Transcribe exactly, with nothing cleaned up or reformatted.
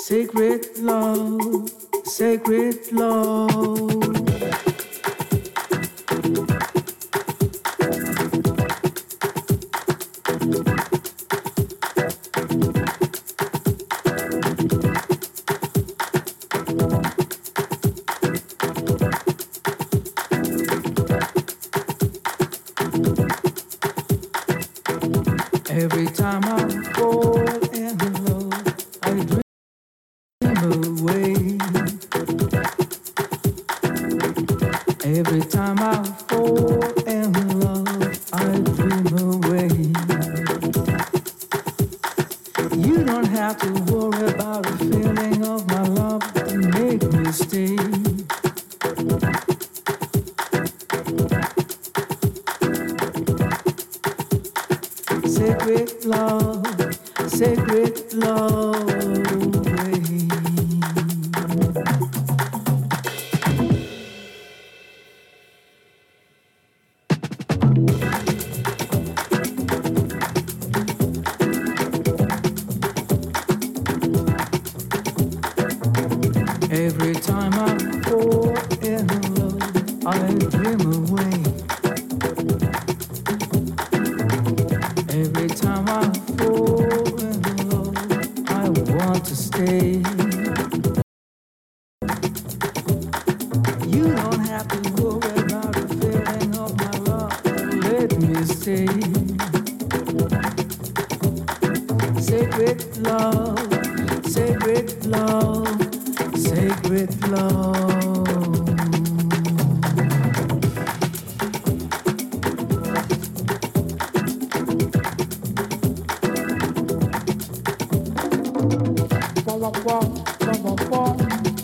Sacred love, sacred love. Every time I fall in love, I dream away. Every time I fall in love, I dream away. You don't have to worry about the feeling of my love to make me stay. Sacred love, sacred love. Every time I fall in love, I dream away. Every time I fall in love, I want to stay. You don't have to worry about the feeling of my love. Let me stay. Sacred love, sacred love, sacred love. Wah, wah, wah, wah, wah, wah.